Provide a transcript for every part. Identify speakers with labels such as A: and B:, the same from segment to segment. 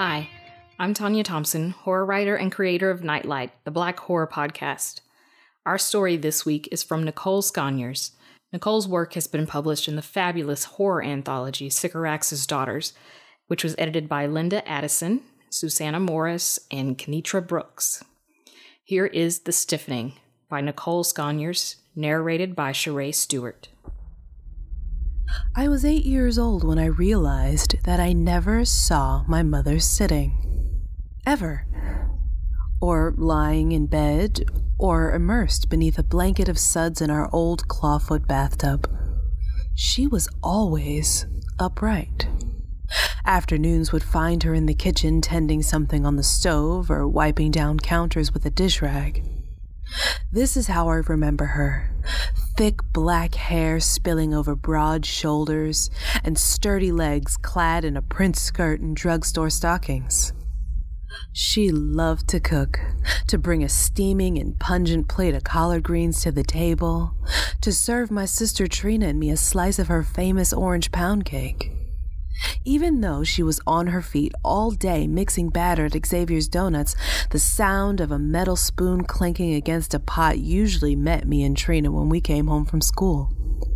A: Hi, I'm Tanya Thompson, horror writer and creator of Nightlight, the Black Horror podcast. Our story this week is from Nicole Sconiers. Nicole's work has been published in the fabulous horror anthology Sycorax's Daughters, which was edited by Linda Addison, Susanna Morris, and Kenitra Brooks. Here is The Stiffening by Nicole Sconiers, narrated by Sheree Stewart.
B: I was 8 years old when I realized that I never saw my mother sitting. Ever. Or lying in bed, or immersed beneath a blanket of suds in our old clawfoot bathtub. She was always upright. Afternoons would find her in the kitchen tending something on the stove or wiping down counters with a dish rag. This is how I remember her. Thick black hair spilling over broad shoulders and sturdy legs clad in a print skirt and drugstore stockings. She loved to cook, to bring a steaming and pungent plate of collard greens to the table, to serve my sister Trina and me a slice of her famous orange pound cake. Even though she was on her feet all day mixing batter at Xavier's Donuts, the sound of a metal spoon clinking against a pot usually met me and Trina when we came home from school.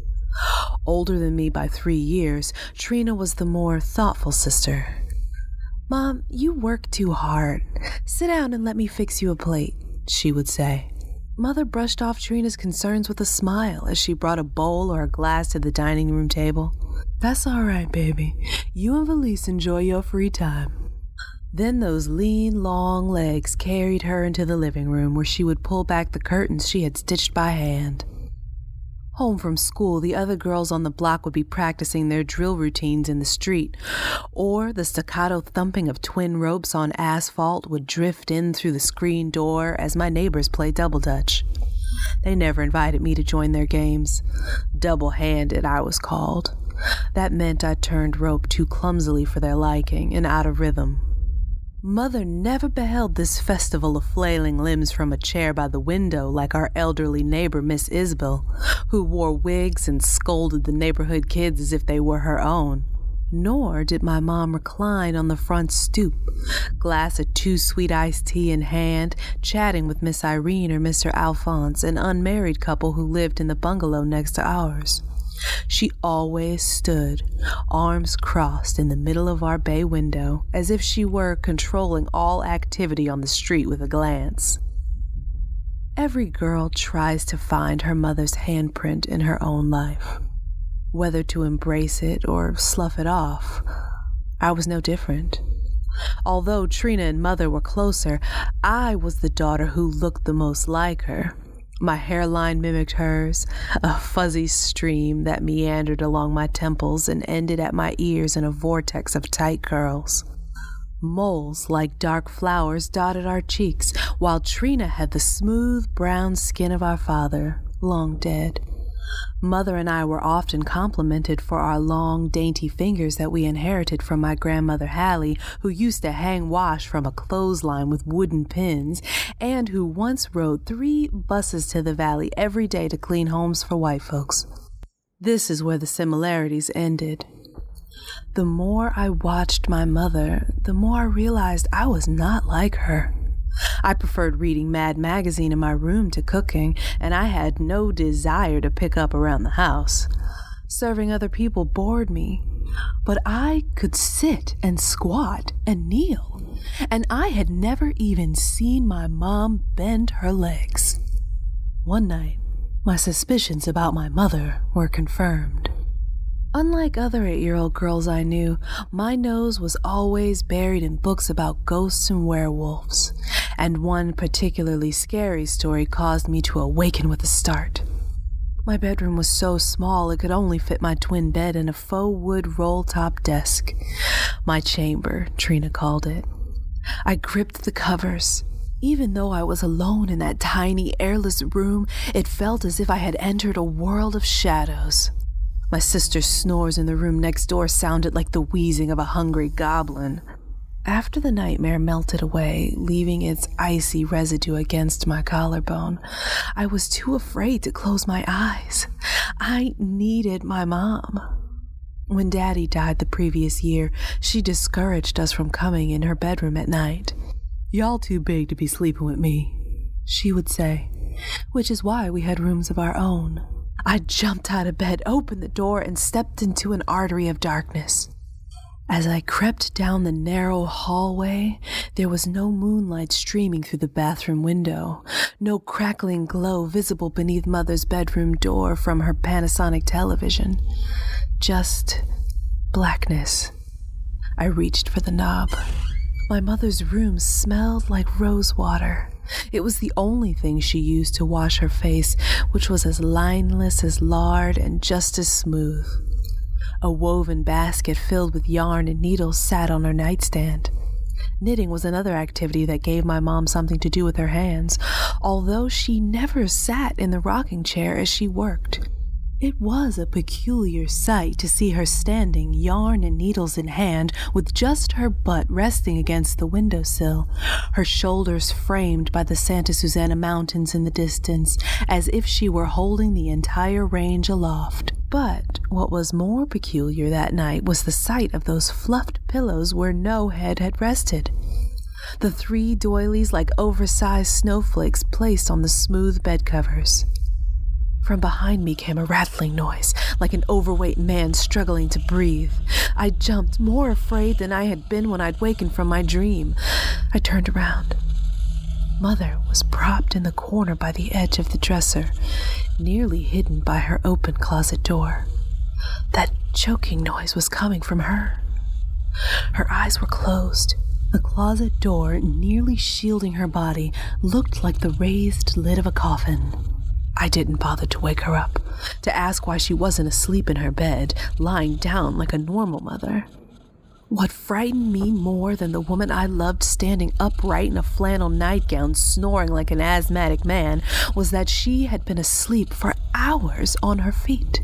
B: Older than me by 3 years, Trina was the more thoughtful sister. "Mom, you work too hard. Sit down and let me fix you a plate," she would say. Mother brushed off Trina's concerns with a smile as she brought a bowl or a glass to the dining room table. "That's all right, baby. You and Valise enjoy your free time." Then those lean, long legs carried her into the living room where she would pull back the curtains she had stitched by hand. Home from school, the other girls on the block would be practicing their drill routines in the street, or the staccato thumping of twin ropes on asphalt would drift in through the screen door as my neighbors played double dutch. They never invited me to join their games. Double-handed, I was called. That meant I turned rope too clumsily for their liking and out of rhythm. Mother never beheld this festival of flailing limbs from a chair by the window like our elderly neighbor, Miss Isbell, who wore wigs and scolded the neighborhood kids as if they were her own. Nor did my mom recline on the front stoop, glass of too sweet iced tea in hand, chatting with Miss Irene or Mr. Alphonse, an unmarried couple who lived in the bungalow next to ours. She always stood, arms crossed in the middle of our bay window, as if she were controlling all activity on the street with a glance. Every girl tries to find her mother's handprint in her own life. Whether to embrace it or slough it off, I was no different. Although Trina and Mother were closer, I was the daughter who looked the most like her. My hairline mimicked hers, a fuzzy stream that meandered along my temples and ended at my ears in a vortex of tight curls. Moles like dark flowers dotted our cheeks, while Trina had the smooth brown skin of our father, long dead. Mother and I were often complimented for our long, dainty fingers that we inherited from my grandmother Hallie, who used to hang wash from a clothesline with wooden pins, and who once rode 3 buses to the valley every day to clean homes for white folks. This is where the similarities ended. The more I watched my mother, the more I realized I was not like her. I preferred reading Mad Magazine in my room to cooking, and I had no desire to pick up around the house. Serving other people bored me, but I could sit and squat and kneel, and I had never even seen my mom bend her legs. One night, my suspicions about my mother were confirmed. Unlike other 8-year-old girls I knew, my nose was always buried in books about ghosts and werewolves, and one particularly scary story caused me to awaken with a start. My bedroom was so small it could only fit my twin bed and a faux wood roll-top desk. My chamber, Trina called it. I gripped the covers. Even though I was alone in that tiny, airless room, it felt as if I had entered a world of shadows. My sister's snores in the room next door sounded like the wheezing of a hungry goblin. After the nightmare melted away, leaving its icy residue against my collarbone, I was too afraid to close my eyes. I needed my mom. When Daddy died the previous year, she discouraged us from coming in her bedroom at night. "Y'all too big to be sleeping with me," she would say, which is why we had rooms of our own. I jumped out of bed, opened the door, and stepped into an artery of darkness. As I crept down the narrow hallway, there was no moonlight streaming through the bathroom window, no crackling glow visible beneath Mother's bedroom door from her Panasonic television. Just blackness. I reached for the knob. My mother's room smelled like rose water. It was the only thing she used to wash her face, which was as lineless as lard and just as smooth. A woven basket filled with yarn and needles sat on her nightstand. Knitting was another activity that gave my mom something to do with her hands, although she never sat in the rocking chair as she worked. It was a peculiar sight to see her standing, yarn and needles in hand, with just her butt resting against the windowsill, her shoulders framed by the Santa Susana Mountains in the distance, as if she were holding the entire range aloft. But what was more peculiar that night was the sight of those fluffed pillows where no head had rested. The 3 doilies like oversized snowflakes placed on the smooth bed covers. From behind me came a rattling noise, like an overweight man struggling to breathe. I jumped, more afraid than I had been when I'd wakened from my dream. I turned around. Mother was propped in the corner by the edge of the dresser, nearly hidden by her open closet door. That choking noise was coming from her. Her eyes were closed. The closet door, nearly shielding her body, looked like the raised lid of a coffin. I didn't bother to wake her up, to ask why she wasn't asleep in her bed, lying down like a normal mother. What frightened me more than the woman I loved standing upright in a flannel nightgown, snoring like an asthmatic man, was that she had been asleep for hours on her feet.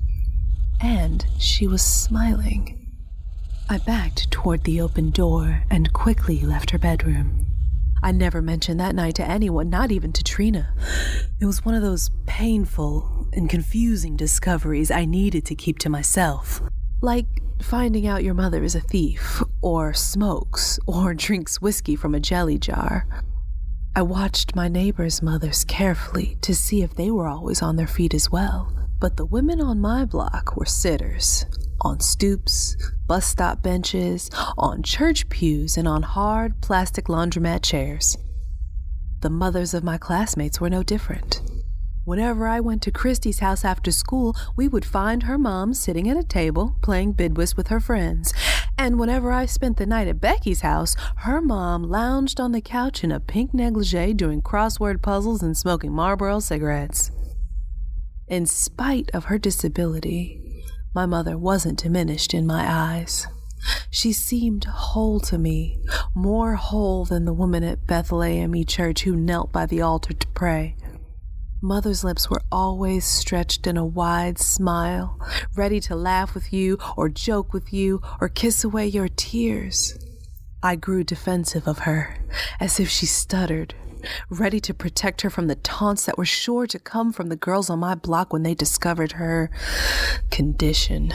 B: And she was smiling. I backed toward the open door and quickly left her bedroom. I never mentioned that night to anyone, not even to Trina. It was one of those painful and confusing discoveries I needed to keep to myself. Like finding out your mother is a thief, or smokes, or drinks whiskey from a jelly jar. I watched my neighbors' mothers carefully to see if they were always on their feet as well. But the women on my block were sitters. On stoops, bus stop benches, on church pews, and on hard plastic laundromat chairs. The mothers of my classmates were no different. Whenever I went to Christy's house after school, we would find her mom sitting at a table playing bidwist with her friends. And whenever I spent the night at Becky's house, her mom lounged on the couch in a pink negligee doing crossword puzzles and smoking Marlboro cigarettes. In spite of her disability, my mother wasn't diminished in my eyes. She seemed whole to me, more whole than the woman at Bethel AME Church who knelt by the altar to pray. Mother's lips were always stretched in a wide smile, ready to laugh with you or joke with you or kiss away your tears. I grew defensive of her, as if she stuttered, ready to protect her from the taunts that were sure to come from the girls on my block when they discovered her condition.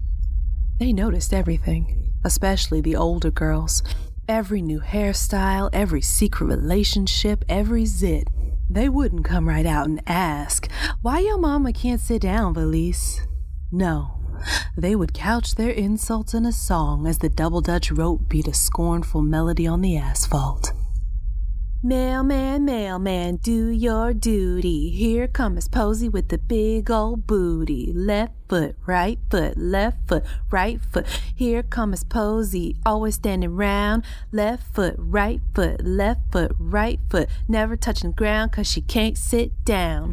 B: They noticed everything, especially the older girls. Every new hairstyle, every secret relationship, every zit. They wouldn't come right out and ask, "Why your mama can't sit down, Valise?" No. They would couch their insults in a song as the double Dutch rope beat a scornful melody on the asphalt. "Mailman, mailman, do your duty. Here comes Posey with the big old booty. Left foot, right foot, left foot, right foot. Here comes Posey, always standing round. Left foot, right foot, left foot, right foot. Never touching ground 'cause she can't sit down."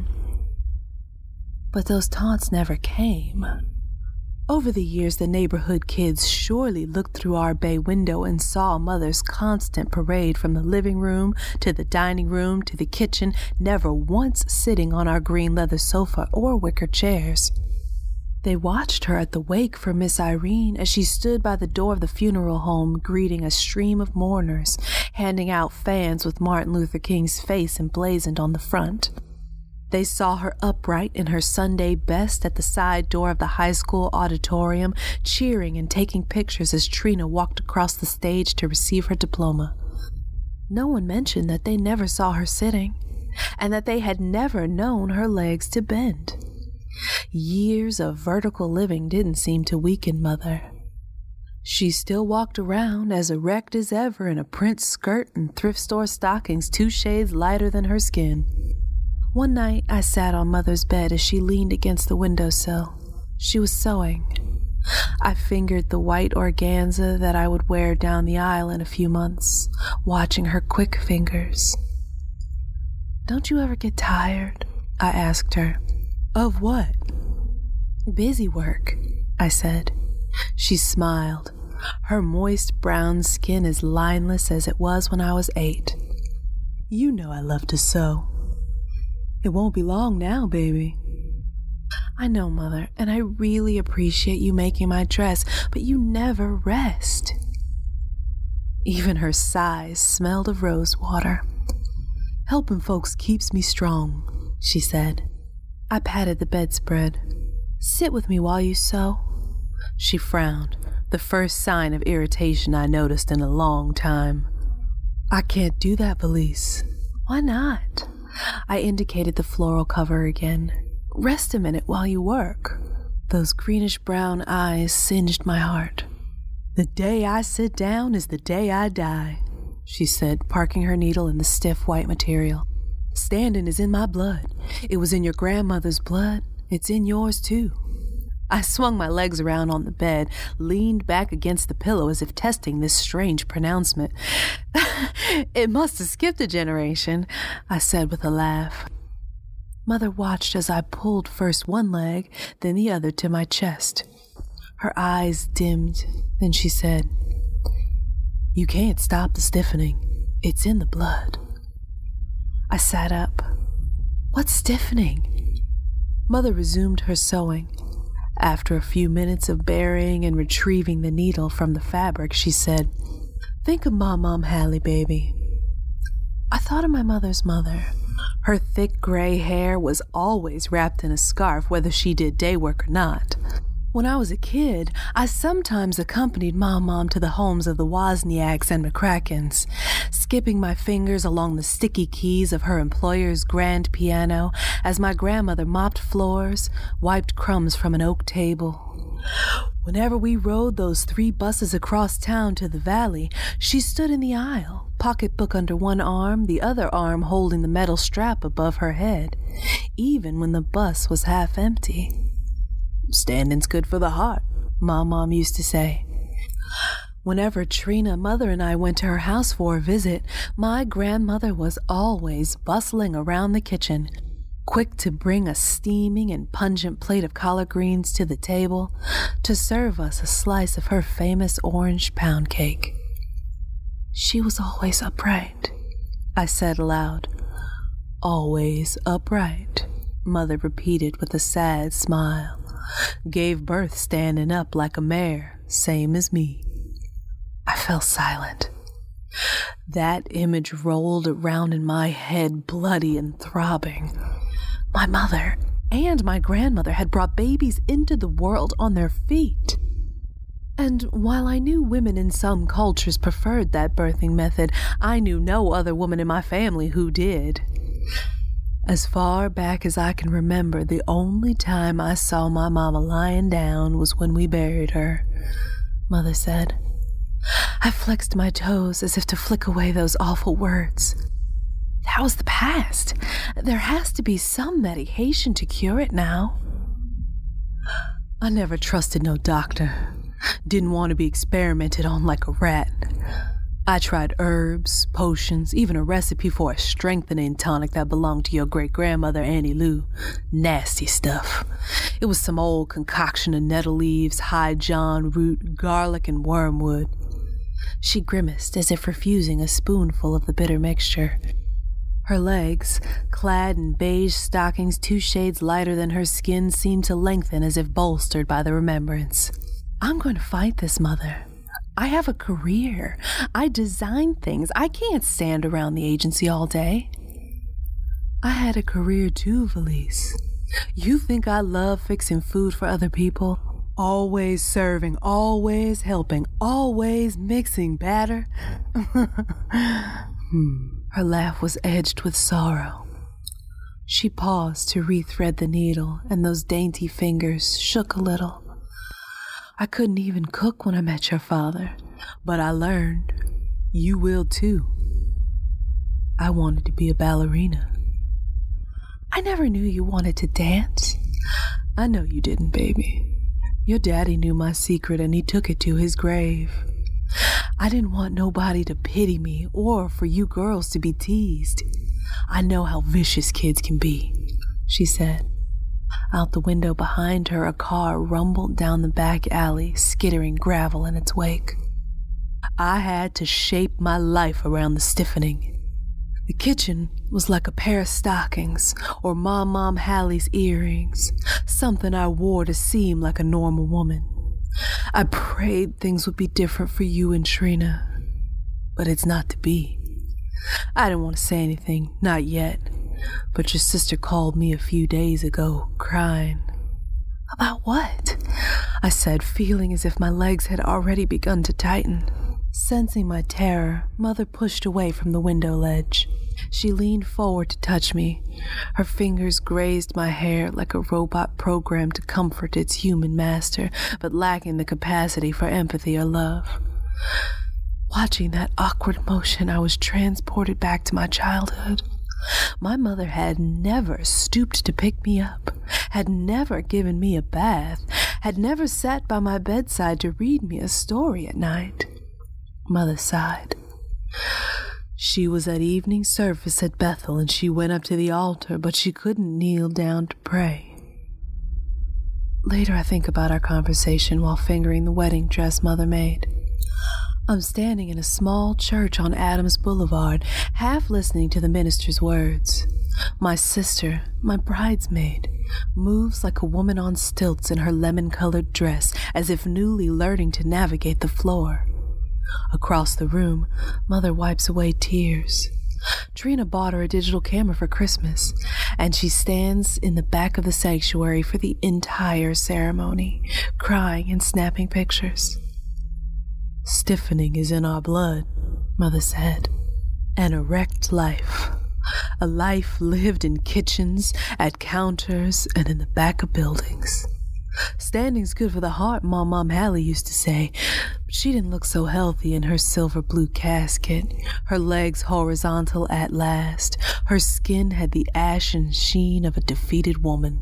B: But those taunts never came. Over the years, the neighborhood kids surely looked through our bay window and saw Mother's constant parade from the living room to the dining room to the kitchen, never once sitting on our green leather sofa or wicker chairs. They watched her at the wake for Miss Irene as she stood by the door of the funeral home greeting a stream of mourners, handing out fans with Martin Luther King's face emblazoned on the front. They saw her upright in her Sunday best at the side door of the high school auditorium, cheering and taking pictures as Trina walked across the stage to receive her diploma. No one mentioned that they never saw her sitting, and that they had never known her legs to bend. Years of vertical living didn't seem to weaken Mother. She still walked around as erect as ever in a print skirt and thrift store stockings 2 shades lighter than her skin. One night, I sat on Mother's bed as she leaned against the windowsill. She was sewing. I fingered the white organza that I would wear down the aisle in a few months, watching her quick fingers. "Don't you ever get tired?" I asked her. "Of what?" "Busy work," I said. She smiled, her moist brown skin as lineless as it was when I was 8. "You know I love to sew." "It won't be long now, baby." "I know, Mother, and I really appreciate you making my dress, but you never rest." Even her sighs smelled of rose water. "Helping folks keeps me strong," she said. I patted the bedspread. "Sit with me while you sew." She frowned, the first sign of irritation I noticed in a long time. "I can't do that, Felice." "Why not?" I indicated the floral cover again. "Rest a minute while you work." Those greenish-brown eyes singed my heart. "The day I sit down is the day I die," she said, parking her needle in the stiff white material. "Standing is in my blood. It was in your grandmother's blood. It's in yours, too." I swung my legs around on the bed, leaned back against the pillow as if testing this strange pronouncement. "It must have skipped a generation," I said with a laugh. Mother watched as I pulled first one leg, then the other to my chest. Her eyes dimmed, then she said, "You can't stop the stiffening. It's in the blood." I sat up. "What's stiffening?" Mother resumed her sewing. After a few minutes of burying and retrieving the needle from the fabric, she said, "Think of Mom Hallie, baby." I thought of my mother's mother. Her thick gray hair was always wrapped in a scarf, whether she did day work or not. When I was a kid, I sometimes accompanied Mom to the homes of the Wozniaks and McCrackens, skipping my fingers along the sticky keys of her employer's grand piano as my grandmother mopped floors, wiped crumbs from an oak table. Whenever we rode those 3 buses across town to the valley, she stood in the aisle, pocketbook under one arm, the other arm holding the metal strap above her head, even when the bus was half empty. "Standing's good for the heart," Mom used to say. Whenever Trina, Mother, and I went to her house for a visit, my grandmother was always bustling around the kitchen, quick to bring a steaming and pungent plate of collard greens to the table, to serve us a slice of her famous orange pound cake. "She was always upright," I said aloud. "Always upright," Mother repeated with a sad smile. "Gave birth standing up like a mare, same as me." I fell silent. That image rolled around in my head, bloody and throbbing. My mother and my grandmother had brought babies into the world on their feet. And while I knew women in some cultures preferred that birthing method, I knew no other woman in my family who did. As far back as I can remember, the only time I saw my mama lying down was when we buried her, Mother said. I flexed my toes as if to flick away those awful words. That was the past. There has to be some medication to cure it now. I never trusted no doctor. Didn't want to be experimented on like a rat. I tried herbs, potions, even a recipe for a strengthening tonic that belonged to your great-grandmother Annie Lou. Nasty stuff. It was some old concoction of nettle leaves, high john root, garlic, and wormwood. She grimaced as if refusing a spoonful of the bitter mixture. Her legs, clad in beige stockings 2 shades lighter than her skin, seemed to lengthen as if bolstered by the remembrance. I'm going to fight this, Mother. I have a career. I design things. I can't stand around the agency all day. I had a career too, Valise. You think I love fixing food for other people? Always serving, always helping, always mixing batter? Her laugh was edged with sorrow. She paused to rethread the needle, and those dainty fingers shook a little. I couldn't even cook when I met your father, but I learned. You will too. I wanted to be a ballerina. I never knew you wanted to dance. I know you didn't, baby. Your daddy knew my secret and he took it to his grave. I didn't want nobody to pity me or for you girls to be teased. I know how vicious kids can be, she said. Out the window behind her, a car rumbled down the back alley, skittering gravel in its wake. I had to shape my life around the stiffening. The kitchen was like a pair of stockings or Mom Hallie's earrings, something I wore to seem like a normal woman. I prayed things would be different for you and Trina, but it's not to be. I didn't want to say anything, not yet, but your sister called me a few days ago, crying. About what? I said, feeling as if my legs had already begun to tighten. Sensing my terror, Mother pushed away from the window ledge. She leaned forward to touch me. Her fingers grazed my hair like a robot programmed to comfort its human master, but lacking the capacity for empathy or love. Watching that awkward motion, I was transported back to my childhood. My mother had never stooped to pick me up, had never given me a bath, had never sat by my bedside to read me a story at night. Mother sighed. She was at evening service at Bethel and she went up to the altar, but she couldn't kneel down to pray. Later I think about our conversation while fingering the wedding dress Mother made. I'm standing in a small church on Adams Boulevard, half listening to the minister's words. My sister, my bridesmaid, moves like a woman on stilts in her lemon-colored dress, as if newly learning to navigate the floor. Across the room, Mother wipes away tears. Trina bought her a digital camera for Christmas, and she stands in the back of the sanctuary for the entire ceremony, crying and snapping pictures. Stiffening is in our blood, Mother said. An erect life. A life lived in kitchens, at counters, and in the back of buildings. Standing's good for the heart, Mom Hallie used to say, but she didn't look so healthy in her silver blue casket, her legs horizontal at last. Her skin had the ashen sheen of a defeated woman.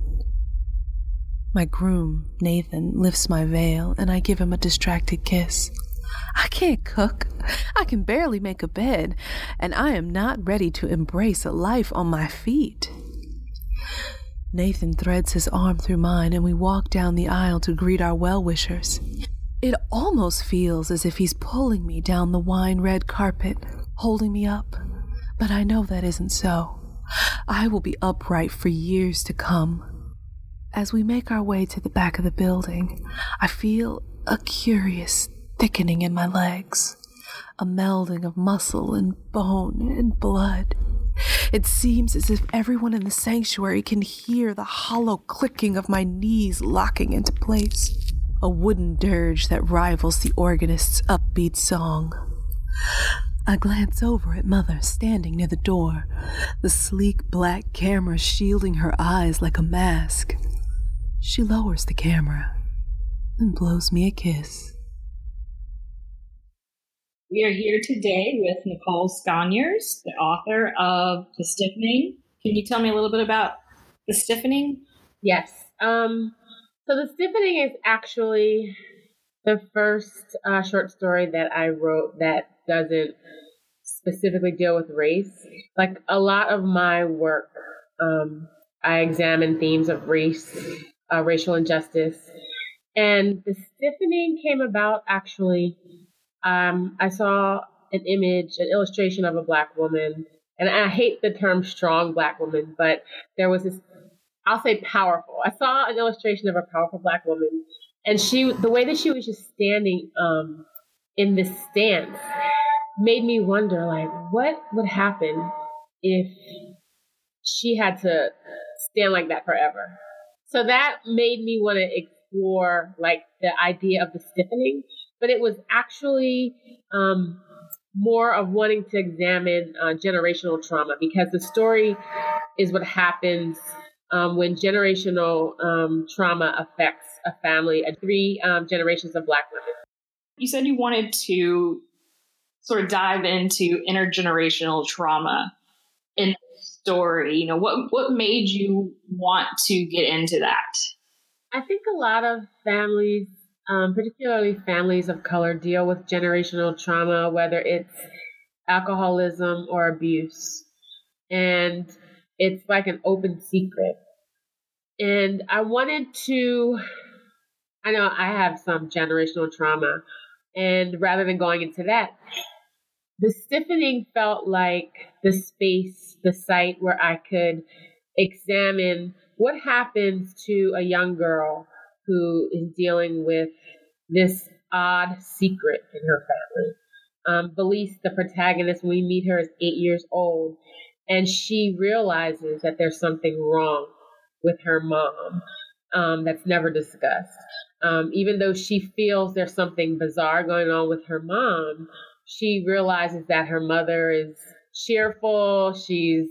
B: My groom, Nathan, lifts my veil, and I give him a distracted kiss. I can't cook. I can barely make a bed, and I am not ready to embrace a life on my feet. Nathan threads his arm through mine, and we walk down the aisle to greet our well-wishers. It almost feels as if he's pulling me down the wine-red carpet, holding me up. But I know that isn't so. I will be upright for years to come. As we make our way to the back of the building, I feel a curious thickening in my legs, a melding of muscle and bone and blood. It seems as if everyone in the sanctuary can hear the hollow clicking of my knees locking into place, a wooden dirge that rivals the organist's upbeat song. I glance over at Mother standing near the door, the sleek black camera shielding her eyes like a mask. She lowers the camera and blows me a kiss.
A: We are here today with Nicole Sconyers, the author of The Stiffening. Can you tell me a little bit about The Stiffening?
C: Yes. So The Stiffening is actually the first short story that I wrote that doesn't specifically deal with race. Like a lot of my work, I examine themes of race, racial injustice. And The Stiffening came about actually. I saw an image, an illustration of a Black woman, and I hate the term strong Black woman, but there was this, I'll say powerful. I saw an illustration of a powerful Black woman, and the way that she was just standing in this stance made me wonder, like, what would happen if she had to stand like that forever. So that made me want to explore like the idea of the stiffening, but it was actually more of wanting to examine generational trauma, because the story is what happens when generational trauma affects a family, three generations of Black women.
A: You said you wanted to sort of dive into intergenerational trauma in the story. You know, what made you want to get into that?
C: I think a lot of families, particularly families of color, deal with generational trauma, whether it's alcoholism or abuse. And it's like an open secret. And I know I have some generational trauma. And rather than going into that, the stiffening felt like the space, the site where I could examine what happens to a young girl who is dealing with this odd secret in her family. Belize, the protagonist, when we meet her, is 8 years old, and she realizes that there's something wrong with her mom that's never discussed. Even though she feels there's something bizarre going on with her mom, she realizes that her mother is cheerful. She's,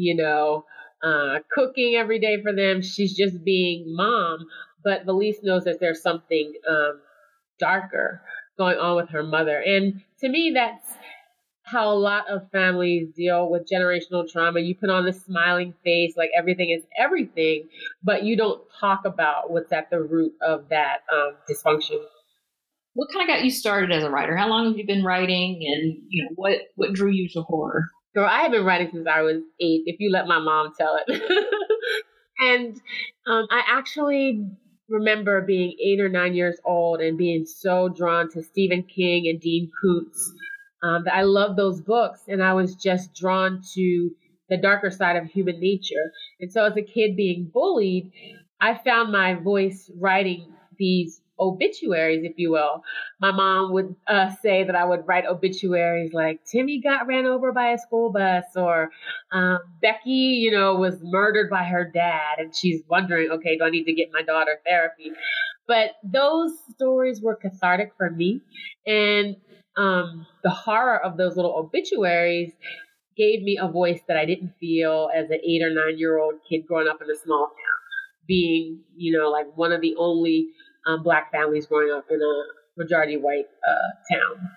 C: cooking every day for them. She's just being mom. But Belize knows that there's something darker going on with her mother. And to me, that's how a lot of families deal with generational trauma. You put on this smiling face, like everything is everything, but you don't talk about what's at the root of that dysfunction.
A: What kind of got you started as a writer? How long have you been writing, and what drew you to horror?
C: So I have been writing since I was 8, if you let my mom tell it. And I actually remember being 8 or 9 years old and being so drawn to Stephen King and Dean Koontz. That I love those books, and I was just drawn to the darker side of human nature. And so as a kid being bullied, I found my voice writing these obituaries, if you will. My mom would say that I would write obituaries like Timmy got ran over by a school bus, or Becky, was murdered by her dad, and she's wondering, okay, do I need to get my daughter therapy? But those stories were cathartic for me, and the horror of those little obituaries gave me a voice that I didn't feel as an 8 or 9 year old kid growing up in a small town, being, like one of the only Black families growing up in a majority white town.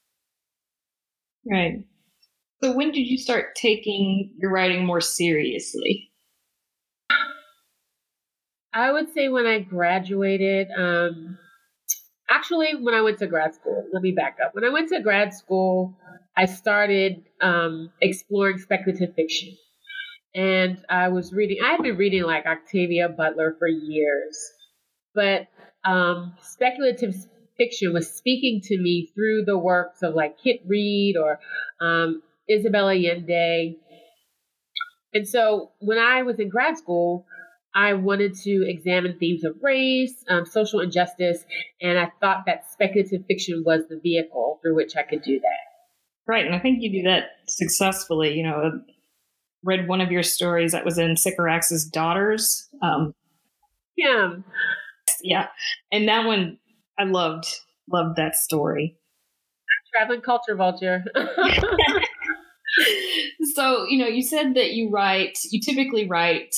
A: Right. So when did you start taking your writing more seriously?
C: I would say when I graduated. Actually, when I went to grad school, let me back up. When I went to grad school, I started exploring speculative fiction. And I had been reading like Octavia Butler for years. But speculative fiction was speaking to me through the works of like Kit Reed or Isabel Allende. And so when I was in grad school, I wanted to examine themes of race, social injustice, and I thought that speculative fiction was the vehicle through which I could do that.
A: Right, and I think you do that successfully. I read one of your stories that was in Sycorax's Daughters. Yeah, and that one, I loved that story.
C: Traveling culture vulture.
A: So, you said that you typically write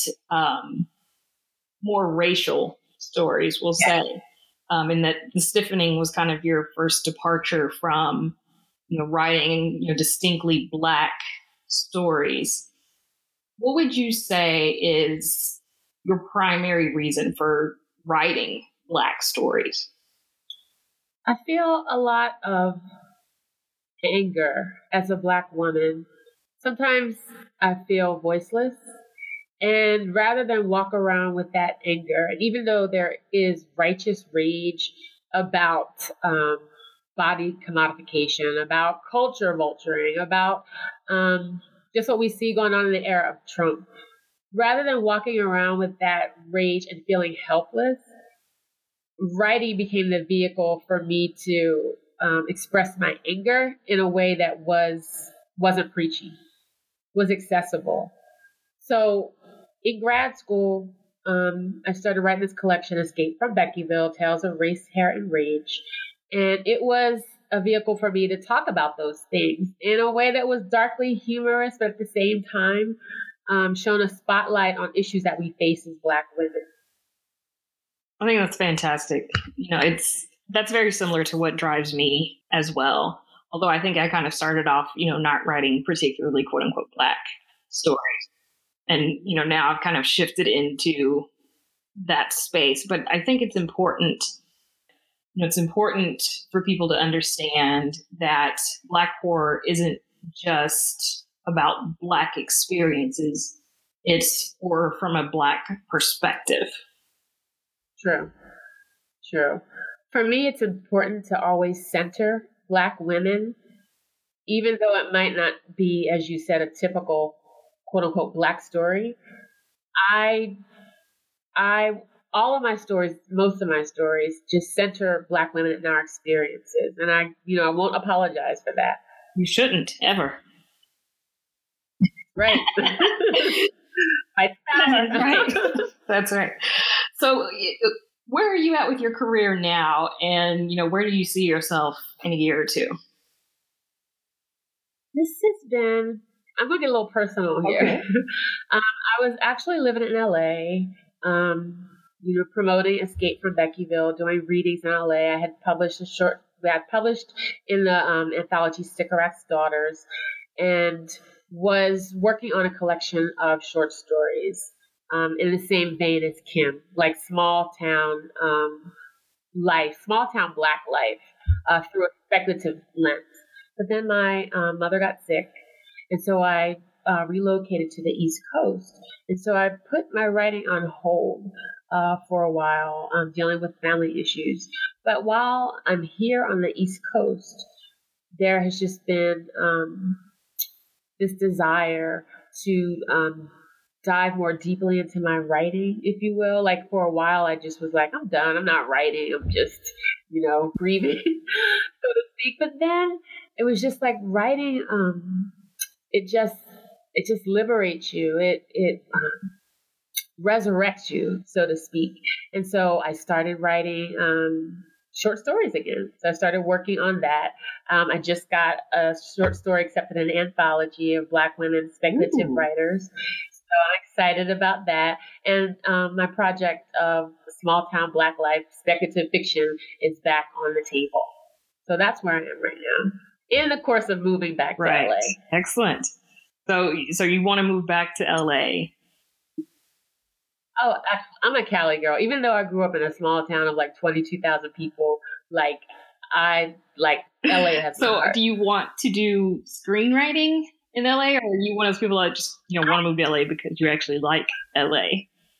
A: more racial stories, we'll say, and that the stiffening was kind of your first departure from, writing, distinctly Black stories. What would you say is your primary reason for writing Black stories?
C: I feel a lot of anger as a Black woman. Sometimes I feel voiceless. And rather than walk around with that anger, and even though there is righteous rage about body commodification, about culture vulturing, about just what we see going on in the era of Trump, rather than walking around with that rage and feeling helpless, writing became the vehicle for me to express my anger in a way that wasn't preachy, was accessible. So in grad school, I started writing this collection, Escape from Beckyville, Tales of Race, Hair, and Rage. And it was a vehicle for me to talk about those things in a way that was darkly humorous, but at the same time, shone a spotlight on issues that we face as Black women.
A: I think that's fantastic. That's very similar to what drives me as well. Although I think I kind of started off, not writing particularly quote unquote Black stories. And, now I've kind of shifted into that space. But I think it's important. It's important for people to understand that Black horror isn't just about Black experiences. It's horror from a Black perspective.
C: True. For me, it's important to always center Black women, even though it might not be, as you said, a typical quote unquote Black story. All of my stories, most of my stories, just center Black women and our experiences. And I won't apologize for that.
A: You shouldn't, ever.
C: Right.
A: That's right. So where are you at with your career now? And, where do you see yourself in a year or two?
C: This has been, I'm going to get a little personal here. Okay. I was actually living in LA, promoting Escape from Beckyville, doing readings in LA. I had published in the anthology Sticker Act's Daughters, and was working on a collection of short stories in the same vein as Kim, like small town Black life through a speculative lens. But then my mother got sick, and so I relocated to the East Coast. And so I put my writing on hold for a while, dealing with family issues. But while I'm here on the East Coast, there has just been this desire to dive more deeply into my writing, if you will. Like for a while, I just was like, I'm done. I'm not writing. I'm just, breathing, so to speak. But then it was just like writing. It just liberates you. It resurrects you, so to speak. And so I started writing short stories again. So I started working on that. I just got a short story accepted in an anthology of Black women speculative writers. So I'm excited about that. And my project of Small Town Black Life speculative fiction is back on the table. So that's where I am right now, in the course of moving back to LA.
A: Excellent. So you want to move back to LA?
C: Oh, I'm a Cali girl. Even though I grew up in a small town of like 22,000 people, LA has
A: So do you want to do screenwriting in LA, or are you one of those people that just, want to move to LA because you actually like LA?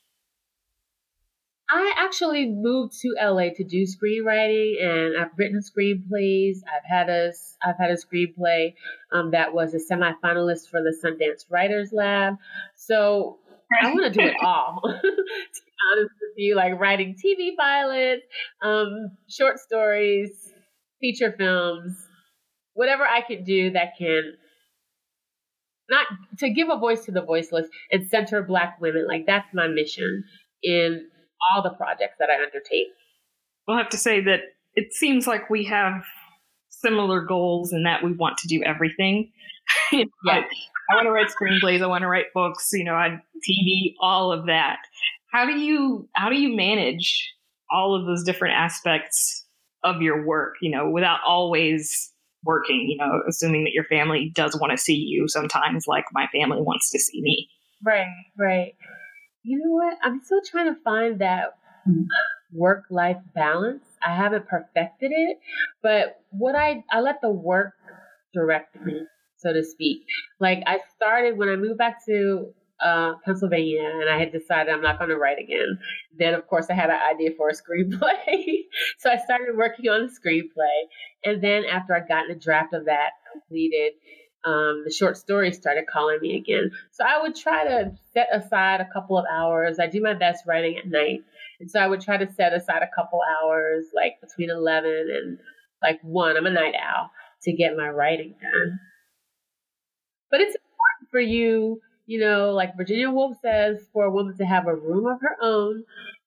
C: I actually moved to LA to do screenwriting, and I've written screenplays. I've had a screenplay that was a semifinalist for the Sundance Writers Lab. So I want to do it all, to be honest with you, like writing TV pilots, short stories, feature films, whatever I can do that can not to give a voice to the voiceless and center Black women. Like that's my mission in all the projects that I undertake.
A: We'll have to say that it seems like we have similar goals in that we want to do everything. Yeah. I want to write screenplays. I want to write books, on TV, all of that. How do you manage all of those different aspects of your work, without always working, assuming that your family does want to see you sometimes, like my family wants to see me.
C: Right. You know what? I'm still trying to find that work-life balance. I haven't perfected it, but I let the work direct me, so to speak. Like I started when I moved back to Pennsylvania, and I had decided I'm not going to write again. Then, of course, I had an idea for a screenplay. So I started working on the screenplay. And then after I got the draft of that completed, the short stories started calling me again. So I would try to set aside a couple of hours. I do my best writing at night. And so I would try to set aside a couple hours, like between 11 and like 1. I'm a night owl, to get my writing done. But it's important for you like Virginia Woolf says, for a woman to have a room of her own,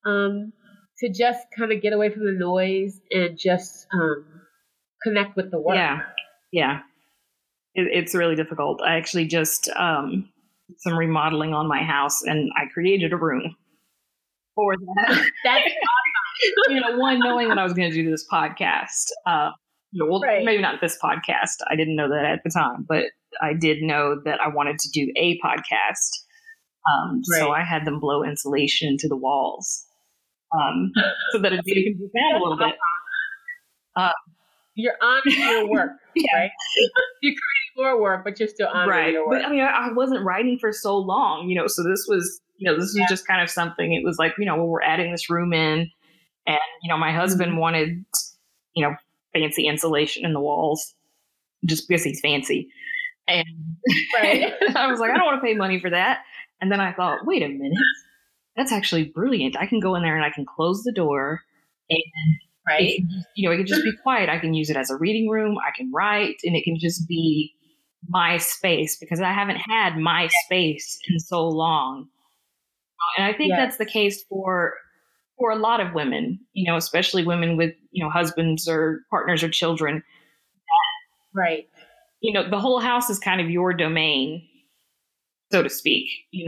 C: to just kind of get away from the noise and just connect with the work.
A: Yeah. It's really difficult. I actually just some remodeling on my house, and I created a room for that.
C: That's awesome.
A: One, knowing that I was going to do this podcast.
C: Right.
A: Maybe not this podcast. I didn't know that at the time, but I did know that I wanted to do a podcast. So I had them blow insulation into the walls, so that you can expand a little bit.
C: You're honoring your work, right? You're creating more work, but you're still honoring your work.
A: But I wasn't writing for so long, so this was, just kind of something. It was like, we're adding this room in, and, my husband wanted, fancy insulation in the walls just because he's fancy. And I was like, I don't want to pay money for that. And then I thought, wait a minute, that's actually brilliant. I can go in there and I can close the door, and it can just be quiet. I can use it as a reading room. I can write, and it can just be my space, because I haven't had my space in so long. And I think that's the case for a lot of women, especially women with, husbands or partners or children.
C: Right.
A: The whole house is kind of your domain, so to speak.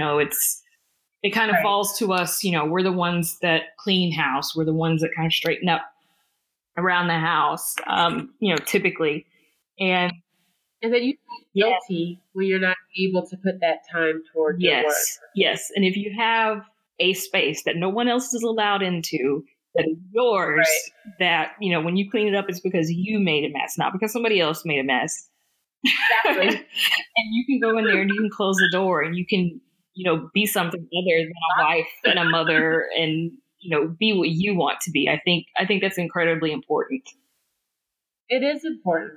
A: It kind of falls to us, we're the ones that clean house. We're the ones that kind of straighten up around the house, typically. And
C: then you feel guilty when you're not able to put that time toward your work.
A: Yes. And if you have a space that no one else is allowed into, that is yours, that, when you clean it up, it's because you made a mess, not because somebody else made a mess.
C: Exactly.
A: And you can go in there and you can close the door, and you can, be something other than a wife and a mother, and, be what you want to be. I think that's incredibly important.
C: It is important.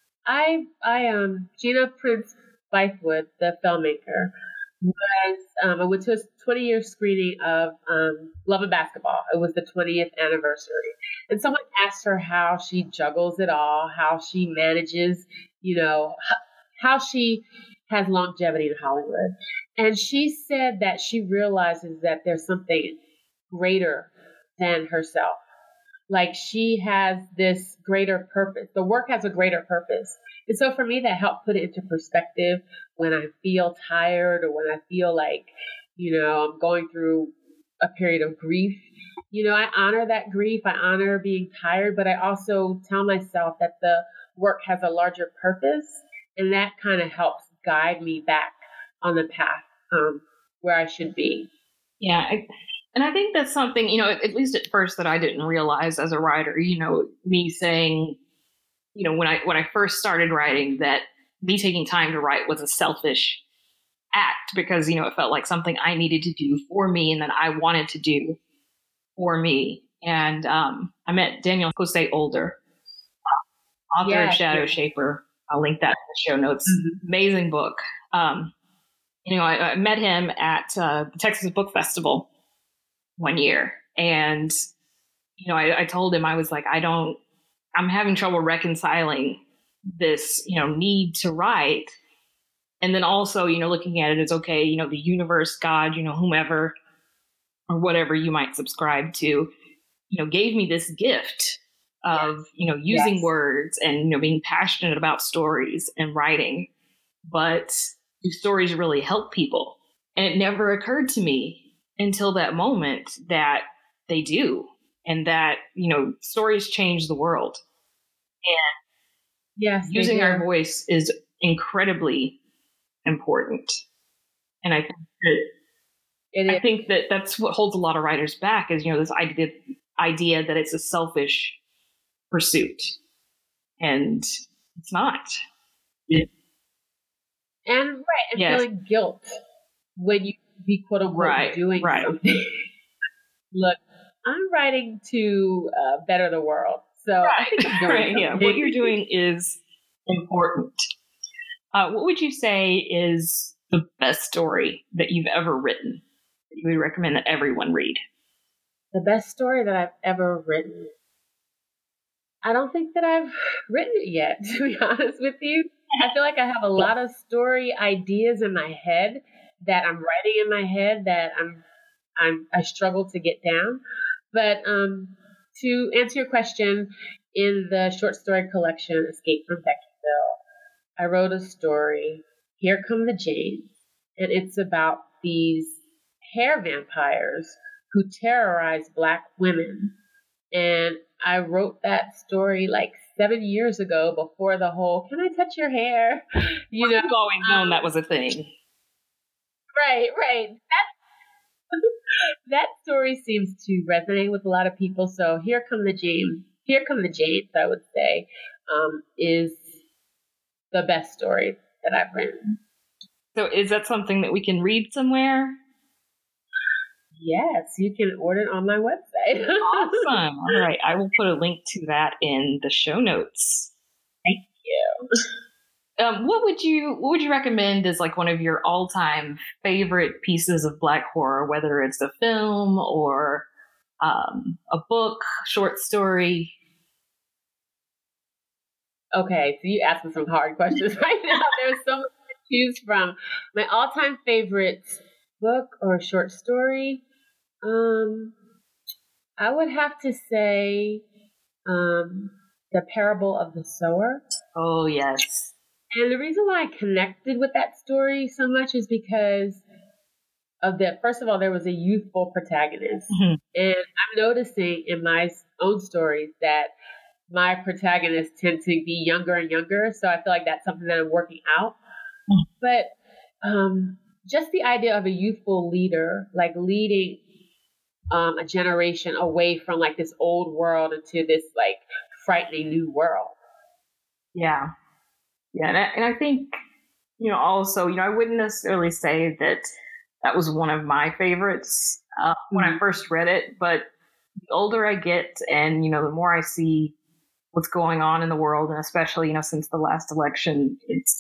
C: Gina Prince Bythewood, the filmmaker, I went to a 20-year screening of Love and Basketball. It was the 20th anniversary. And someone asked her how she juggles it all, how she manages, how she has longevity in Hollywood. And she said that she realizes that there's something greater than herself. Like, she has this greater purpose. The work has a greater purpose. And so for me, that helped put it into perspective when I feel tired, or when I feel like, I'm going through a period of grief. I honor that grief. I honor being tired, but I also tell myself that the work has a larger purpose, and that kind of helps guide me back on the path where I should be.
A: Yeah. And I think that's something, at least at first, that I didn't realize as a writer, me saying, when I first started writing, that me taking time to write was a selfish act, because, it felt like something I needed to do for me and that I wanted to do for me. And I met Daniel Jose Older, author of Shadow Shaper. I'll link that in the show notes. Mm-hmm. Amazing book. I met him at the Texas Book Festival one year, and I told him, I was like, I'm having trouble reconciling this need to write, and then also looking at it as, okay, the universe, God, whomever or whatever you might subscribe to, gave me this gift of using words and being passionate about stories and writing, but do stories really help people? And it never occurred to me until that moment that they do, and that, stories change the world. And using our voice is incredibly important. And I think that that's what holds a lot of writers back, is, this idea that it's a selfish pursuit. And it's not.
C: And feeling guilt when you be quote unquote doing something. Look, I'm writing to better the world, so I think I'm doing
A: what you're doing is important. What would you say is the best story that you've ever written that you would recommend that everyone read?
C: The best story that I've ever written. I don't think that I've written it yet, to be honest with you. I feel like I have a lot of story ideas in my head that I'm writing in my head that I struggle to get down. But to answer your question, in the short story collection Escape from Beckyville, I wrote a story, Here Come the Janes, and it's about these hair vampires who terrorize Black women. And I wrote that story like 7 years ago, before the whole "can I touch your hair?" You know,
A: going home, that was a thing.
C: Right. That story seems to resonate with a lot of people. So Here Come the Janes, I would say, is the best story that I've written.
A: So is that something that we can read somewhere?
C: Yes, you can order it on my website.
A: Awesome. All right. I will put a link to that in the show notes.
C: Thank you.
A: What would you recommend as like one of your all-time favorite pieces of Black horror, whether it's a film or a book, short story?
C: Okay, so you asking some hard questions right now. There's so much to choose from. My all-time favorite book or short story, I would have to say The Parable of the Sower.
A: Oh, yes.
C: And the reason why I connected with that story so much is because of first of all, there was a youthful protagonist.
A: Mm-hmm.
C: And I'm noticing in my own stories that my protagonists tend to be younger and younger. So I feel like that's something that I'm working out. Mm-hmm. But just the idea of a youthful leader, like leading a generation away from like this old world into this like frightening new world.
A: Yeah. Yeah. And I think, also, I wouldn't necessarily say that was one of my favorites when I first read it, but the older I get and, the more I see what's going on in the world, and especially, since the last election, it's,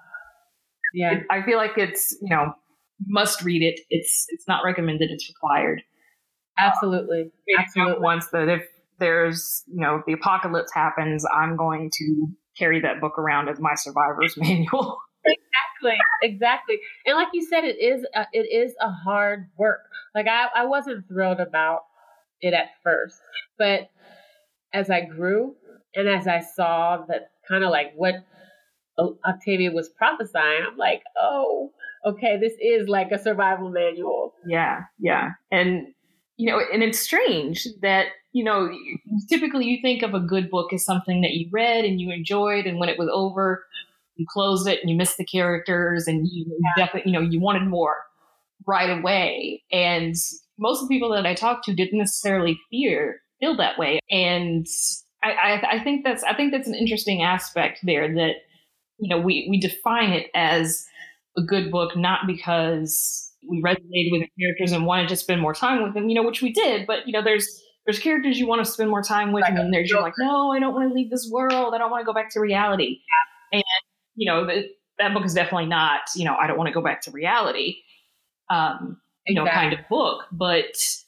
A: I feel like it's, must read it. It's not recommended. It's required.
C: Absolutely.
A: Once that if there's, the apocalypse happens, I'm going to carry that book around as my survivor's manual.
C: Exactly. And like you said, it is a hard work. Like I wasn't thrilled about it at first, but as I grew and as I saw that kind of like what Octavia was prophesying, I'm like, oh, okay, this is like a survival manual.
A: Yeah. And, and it's strange that, typically you think of a good book as something that you read and you enjoyed, and when it was over, you closed it and you missed the characters and you definitely, you wanted more right away. And most of the people that I talked to didn't necessarily feel that way. And I think that's an interesting aspect there that, we define it as a good book, not because we resonated with the characters and wanted to spend more time with them, which we did. But, there's characters you want to spend more time with, and there's you're like, no, I don't want to leave this world. I don't want to go back to reality. And, that book is definitely not, I don't want to go back to reality, kind of book, but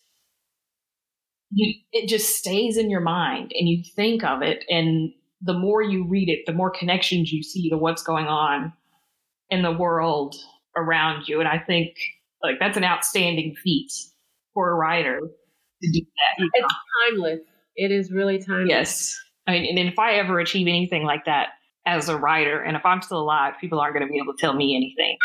A: it just stays in your mind and you think of it. And the more you read it, the more connections you see to what's going on in the world around you. And I think like that's an outstanding feat for a writer to do that.
C: It's timeless. It is really timeless.
A: Yes. I mean, and if I ever achieve anything like that as a writer, and if I'm still alive, people aren't going to be able to tell me anything.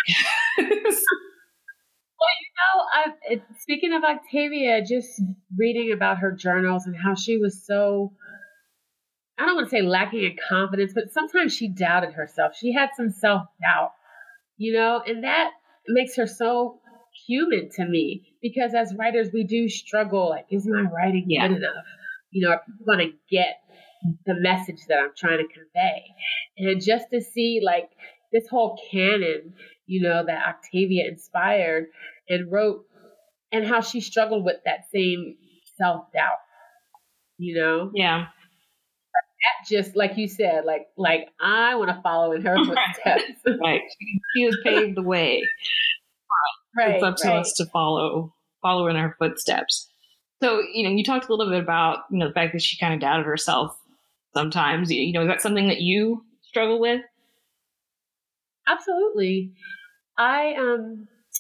C: Well, speaking of Octavia, just reading about her journals and how she was so, I don't want to say lacking in confidence, but sometimes she doubted herself. She had some self-doubt, and that makes her so human to me, because as writers, we do struggle. Like, is my writing good enough? Are people going to get the message that I'm trying to convey? And just to see like this whole canon, that Octavia inspired and wrote, and how she struggled with that same self-doubt,
A: Yeah.
C: That just, like you said, like I want to follow in her footsteps.
A: Right. She has paved the way.
C: Right.
A: It's up to us to follow in her footsteps. So, you talked a little bit about, the fact that she kind of doubted herself sometimes. Is that something that you struggle with?
C: Absolutely.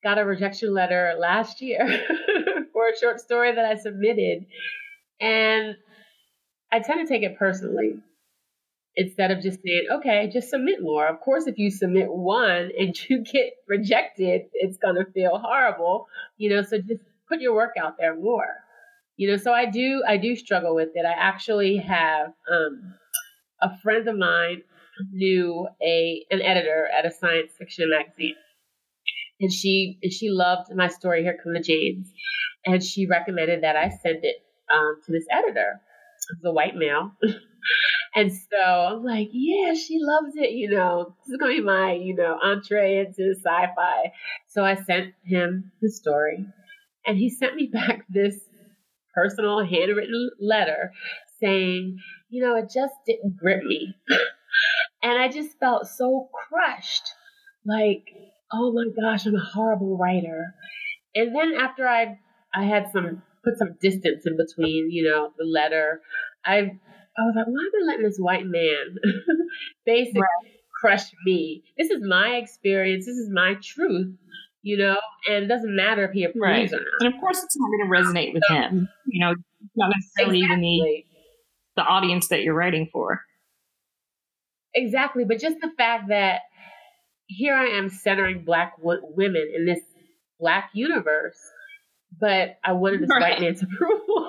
C: got a rejection letter last year for a short story that I submitted. And I tend to take it personally instead of just saying, okay, just submit more. Of course, if you submit one and you get rejected, it's going to feel horrible, so just put your work out there more. So I do struggle with it. I actually have a friend of mine knew an editor at a science fiction magazine. And she loved my story, Here Come the Janes. And she recommended that I send it to this editor. It was a white male. And so I'm like, yeah, she loves it. This is going to be my, entree into sci-fi. So I sent him the story. And he sent me back this personal handwritten letter saying, it just didn't grip me. And I just felt so crushed. Like, oh my gosh, I'm a horrible writer. And then after I had put some distance in between, the letter, I was like, why am I letting this white man basically crush me? This is my experience. This is my truth, and it doesn't matter if he approves or not.
A: And of course, it's not going to resonate with him, not necessarily even the audience that you're writing for.
C: Exactly. But just the fact that here I am centering Black women in this Black universe, but I wanted this white man's approval.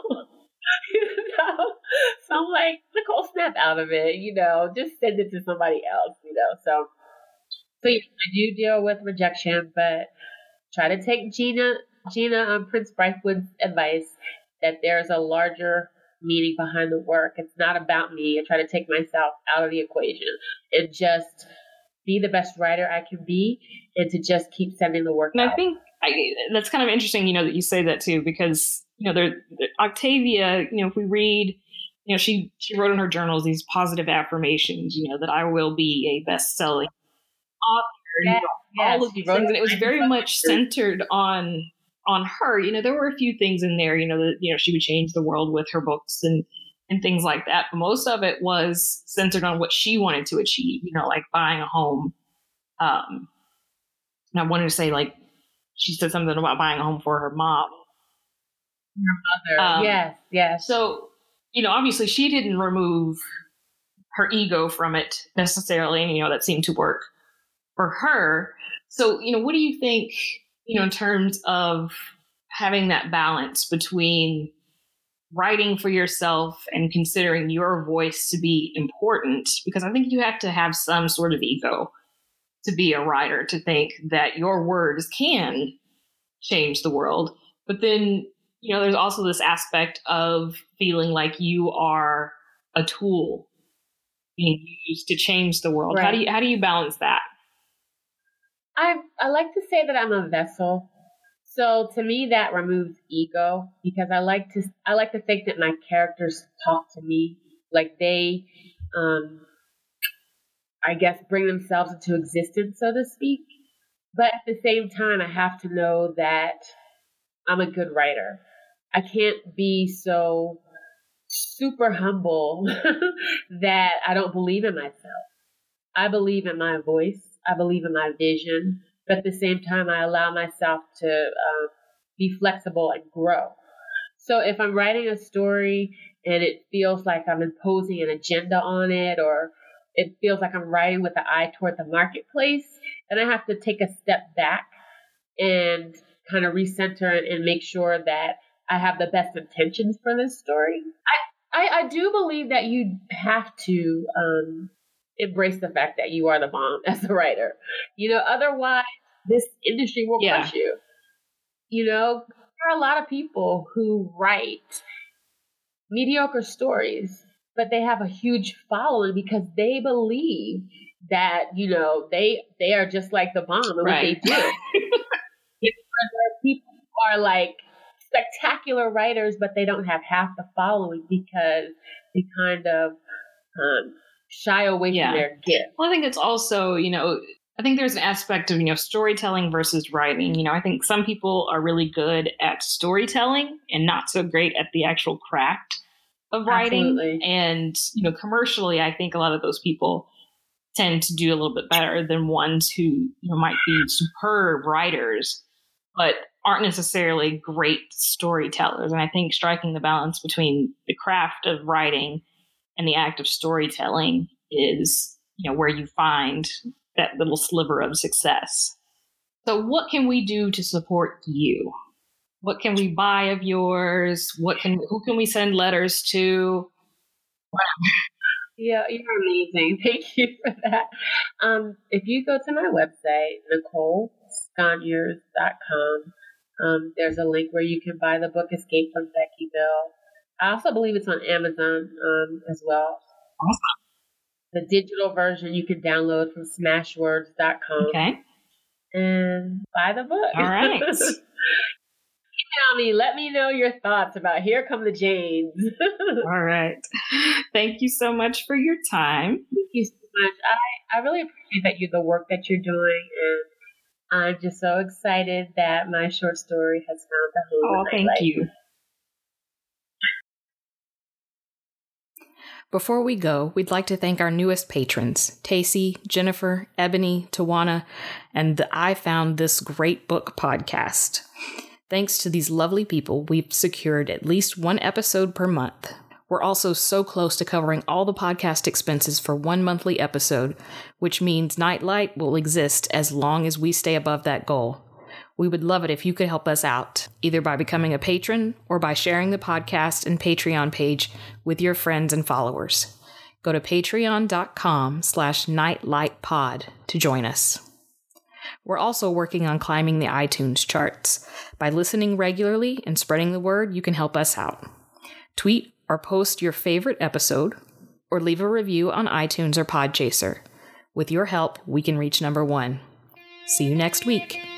C: So I'm like, Nicole, snap out of it, just send it to somebody else, So yeah, I do deal with rejection, but try to take Gina Prince Brightwood's advice that there's a larger meaning behind the work. It's not about me. I try to take myself out of the equation and just be the best writer I can be, and to just keep sending the work out.
A: I think that's kind of interesting, that you say that too, because, Octavia, if we read, she wrote in her journals these positive affirmations, that I will be a best-selling author, all of these things. And it was very much centered on her. There were a few things in there, that, she would change the world with her books and things like that. But most of it was centered on what she wanted to achieve, like buying a home. And I wanted to say, like, she said something about buying a home for her mom.
C: Her mother. Yes.
A: So, obviously she didn't remove her ego from it necessarily. And, that seemed to work for her. So, what do you think, in terms of having that balance between writing for yourself and considering your voice to be important? Because I think you have to have some sort of ego to be a writer, to think that your words can change the world. But then, there's also this aspect of feeling like you are a tool being used to change the world.
C: Right.
A: How do you balance that?
C: I like to say that I'm a vessel. So to me, that removes ego, because I like to think that my characters talk to me, like they, I guess, bring themselves into existence, so to speak. But at the same time, I have to know that I'm a good writer. I can't be so super humble that I don't believe in myself. I believe in my voice. I believe in my vision. But at the same time, I allow myself to be flexible and grow. So if I'm writing a story and it feels like I'm imposing an agenda on it, or it feels like I'm writing with an eye toward the marketplace, then I have to take a step back and kind of recenter and make sure that I have the best intentions for this story. I do believe that you have to embrace the fact that you are the bomb as a writer. Otherwise this industry will crush you. There are a lot of people who write mediocre stories, but they have a huge following because they believe that, they are just like the bomb and what they do. People are like spectacular writers, but they don't have half the following because they kind of shy away from their gift.
A: Well, I think it's also, I think there's an aspect of, storytelling versus writing. I think some people are really good at storytelling and not so great at the actual craft of writing.
C: Absolutely.
A: And, commercially, I think a lot of those people tend to do a little bit better than ones who, might be superb writers, but aren't necessarily great storytellers. And I think striking the balance between the craft of writing and the act of storytelling is, where you find that little sliver of success. So what can we do to support you? What can we buy of yours? Who can we send letters to?
C: Yeah, you're amazing. Thank you for that. If you go to my website, NicoleSconyers.com, there's a link where you can buy the book Escape from Vecchieville. I also believe it's on Amazon as well.
A: Awesome.
C: The digital version you can download from Smashwords.com.
A: Okay.
C: And buy the book.
A: All right.
C: Email me. Let me know your thoughts about Here Come the Janes.
A: All right. Thank you so much for your time.
C: Thank you so much. I really appreciate the work that you're doing, and I'm just so excited that my short story has found a home.
A: Oh, thank you. Before we go, we'd like to thank our newest patrons, Tacey, Jennifer, Ebony, Tawana, and the I Found This Great Book podcast. Thanks to these lovely people, we've secured at least one episode per month. We're also so close to covering all the podcast expenses for one monthly episode, which means Nightlight will exist as long as we stay above that goal. We would love it if you could help us out, either by becoming a patron or by sharing the podcast and Patreon page with your friends and followers. Go to patreon.com/nightlightpod to join us. We're also working on climbing the iTunes charts. By listening regularly and spreading the word, you can help us out. Tweet or post your favorite episode, or leave a review on iTunes or Podchaser. With your help, we can reach number 1. See you next week.